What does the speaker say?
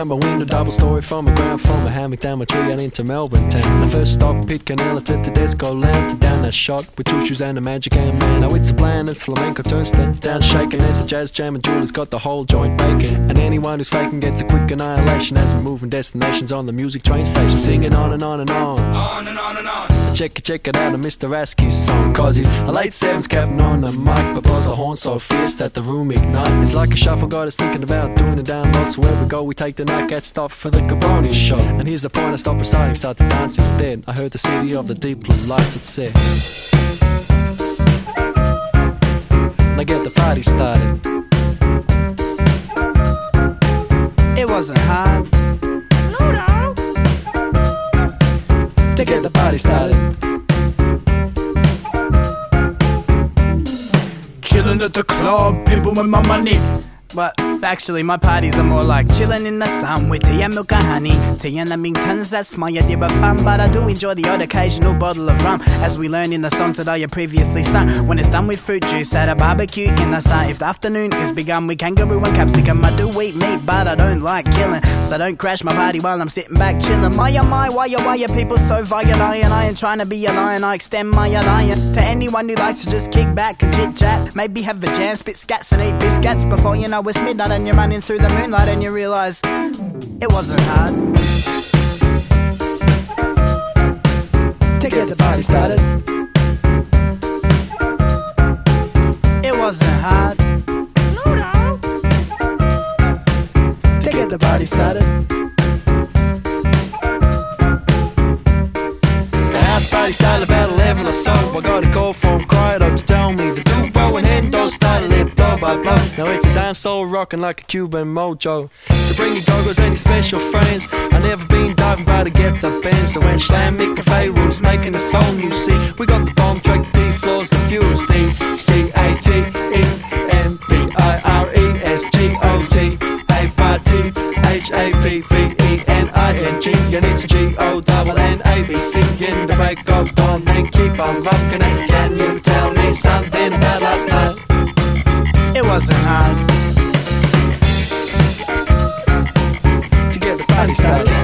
out my window, double story from my ground, from a hammock down my tree and into Melbourne town. I first stopped Pit Canella to Tedesco Land, to down that shot with two shoes and a magic hand man. Now it's a plan, it's flamenco turnstile, down shaking, there's a jazz jam and Julie's got the whole joint baking. And anyone who's faking gets a quick annihilation as we're moving destinations on the music train station, singing on and on and on. On and on and on. Check it out, Mr. Rasky's song, cause he's a late sevens captain on the mic, but blows the horn so fierce that the room ignites. It's like a shuffle, got us thinking about doing a download, so where we go we take the night, get stuff for the Cabroni show. And here's the point, I stop reciting, start to dance instead. I heard the city of the deep blue lights, it said, now get the party started. It wasn't hard to get the party started. Chillin' at the club, pimpin' with my money. But actually my parties are more like chillin' in the sun with tea and milk and honey. Tea and Lamingtons, that's my idea of fun. But I do enjoy the odd occasional bottle of rum, as we learned in the songs that I had previously sung. When it's done with fruit juice at a barbecue in the sun. If the afternoon is begun with kangaroo and capsicum, I do eat meat but I don't like killing, so don't crash my party while I'm sitting back chillin'. My oh my, why are people so violent? I ain't trying to be a lion, I extend my alliance to anyone who likes to just kick back and chit chat. Maybe have a jam, spit scats and eat biscuits. Before you know it's midnight and you're running through the moonlight and you realise it wasn't hard to get the party started. It wasn't hard to get the party started. The house party started about 11 or so. I got a call from Cryo to tell me the Dubro and Endo started lit blow by blow. Now it's a dancehall rocking like a Cuban mojo. So bring your goggles and your special friends. I never been diving by to get the bend. So when Slam, Mick and Pharaoh's making a song, you see, we got the bomb track, the D floors, the fuse, D C A T E M P I R E S G O T A Y T H A P P E N I N G. And it's G O double N A B C in the break of dawn. Then keep on rocking it. Can you tell me something about last night? It wasn't hard to get the party started.